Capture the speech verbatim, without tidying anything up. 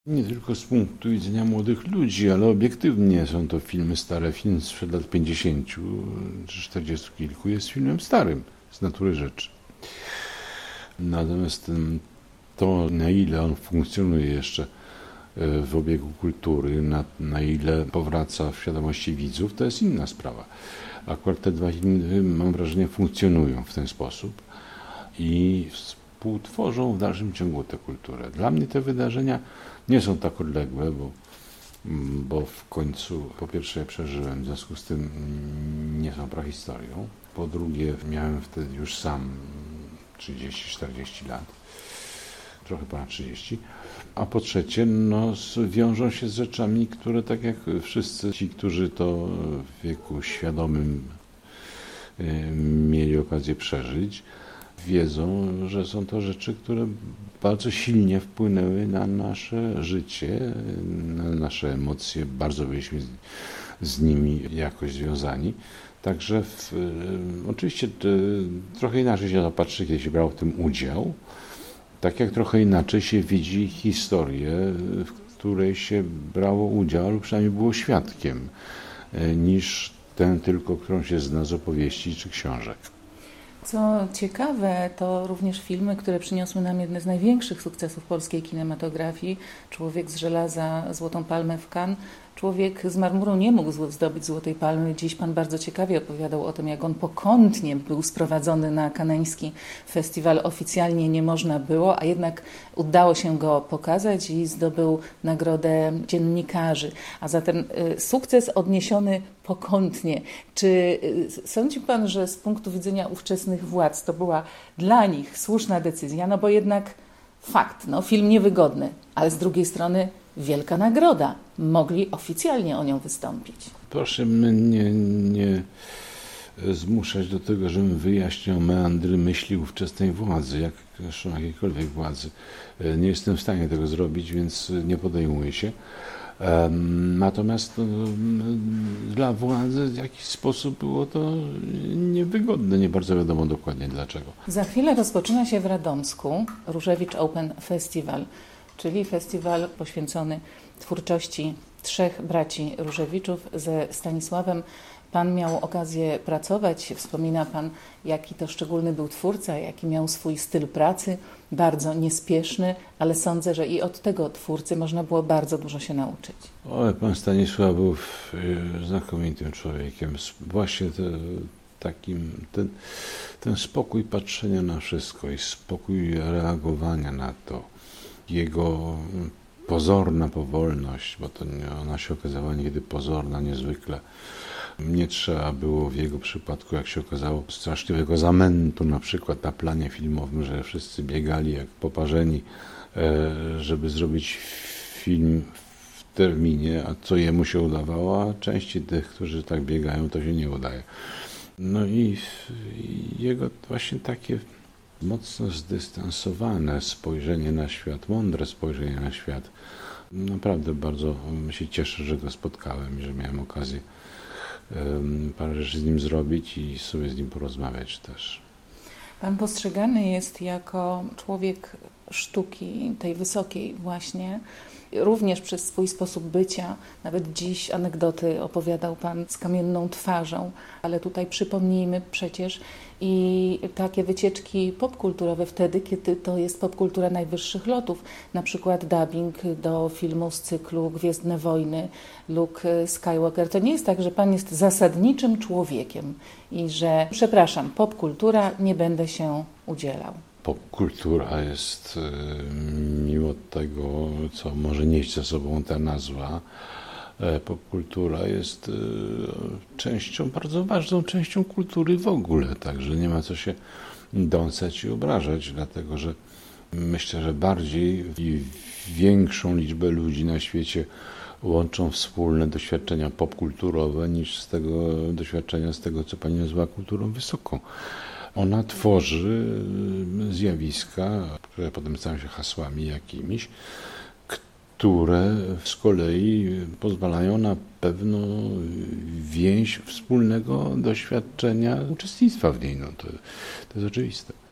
Nie tylko z punktu widzenia młodych ludzi, ale obiektywnie są to filmy stare. Film sprzed lat pięćdziesięciu czy czterdziestu kilku jest filmem starym z natury rzeczy. Natomiast to, na ile on funkcjonuje jeszcze w obiegu kultury, na, na ile powraca w świadomości widzów, to jest inna sprawa. Akurat te dwa filmy, mam wrażenie, funkcjonują w ten sposób i współtworzą w dalszym ciągu tę kulturę. Dla mnie te wydarzenia nie są tak odległe, bo, bo w końcu po pierwsze je przeżyłem, w związku z tym nie są prahistorią. Po drugie miałem wtedy już sam trzydzieści czterdzieści lat, trochę ponad trzydzieści. A po trzecie, no, wiążą się z rzeczami, które tak jak wszyscy ci, którzy to w wieku świadomym mieli okazję przeżyć, wiedzą, że są to rzeczy, które bardzo silnie wpłynęły na nasze życie, na nasze emocje. Bardzo byliśmy z, z nimi jakoś związani. Także w, oczywiście to, trochę inaczej się to patrzy, kiedy się brało w tym udział. Tak jak trochę inaczej się widzi historię, w której się brało udział, lub przynajmniej było świadkiem, niż tę tylko, którą się zna z opowieści czy książek. Co ciekawe, to również filmy, które przyniosły nam jedne z największych sukcesów polskiej kinematografii. Człowiek z żelaza, Złotą Palmę w Cannes. Człowiek z marmuru nie mógł zdobyć Złotej Palmy. Dziś pan bardzo ciekawie opowiadał o tym, jak on pokątnie był sprowadzony na kanański festiwal. Oficjalnie nie można było, a jednak udało się go pokazać i zdobył nagrodę dziennikarzy. A zatem y, sukces odniesiony pokątnie. Czy y, sądzi pan, że z punktu widzenia ówczesnych władz to była dla nich słuszna decyzja? No bo jednak fakt, no film niewygodny, ale z drugiej strony wielka nagroda. Mogli oficjalnie o nią wystąpić. Proszę mnie nie zmuszać do tego, żebym wyjaśniał meandry myśli ówczesnej władzy, jak zresztą jakiejkolwiek władzy. Nie jestem w stanie tego zrobić, więc nie podejmuję się. Natomiast no, dla władzy w jakiś sposób było to niewygodne, nie bardzo wiadomo dokładnie dlaczego. Za chwilę rozpoczyna się w Radomsku Różewicz Open Festival, czyli festiwal poświęcony twórczości trzech braci Różewiczów. Ze Stanisławem pan miał okazję pracować. Wspomina pan, jaki to szczególny był twórca, jaki miał swój styl pracy, bardzo niespieszny, ale sądzę, że i od tego twórcy można było bardzo dużo się nauczyć. O, pan Stanisław był znakomitym człowiekiem. Właśnie te, takim, ten, ten spokój patrzenia na wszystko i spokój reagowania na to. Jego pozorna powolność, bo to nie, ona się okazała niekiedy pozorna niezwykle. Nie trzeba było w jego przypadku, jak się okazało, straszliwego zamętu, na przykład na planie filmowym, że wszyscy biegali jak poparzeni, żeby zrobić film w terminie, a co jemu się udawało, a części tych, którzy tak biegają, to się nie udaje. No i jego właśnie takie mocno zdystansowane spojrzenie na świat, mądre spojrzenie na świat. Naprawdę bardzo się cieszę, że go spotkałem i że miałem okazję um, parę rzeczy z nim zrobić i sobie z nim porozmawiać też. Pan postrzegany jest jako człowiek sztuki, tej wysokiej właśnie, również przez swój sposób bycia. Nawet dziś anegdoty opowiadał pan z kamienną twarzą, ale tutaj przypomnijmy przecież i takie wycieczki popkulturowe wtedy, kiedy to jest popkultura najwyższych lotów. Na przykład dubbing do filmu z cyklu Gwiezdne Wojny, Luke Skywalker. To nie jest tak, że pan jest zasadniczym człowiekiem i że, przepraszam, popkultura, nie będę się udzielał. Popkultura jest, mimo tego, co może nieść ze sobą ta nazwa, popkultura jest częścią, bardzo ważną częścią kultury w ogóle, także nie ma co się dąsać i obrażać, dlatego że myślę, że bardziej i większą liczbę ludzi na świecie łączą wspólne doświadczenia popkulturowe niż z tego doświadczenia, z tego, co pani nazywa kulturą wysoką. Ona tworzy zjawiska, które potem stają się hasłami jakimiś, które z kolei pozwalają na pewną więź wspólnego doświadczenia uczestnictwa w niej. No to, to jest oczywiste.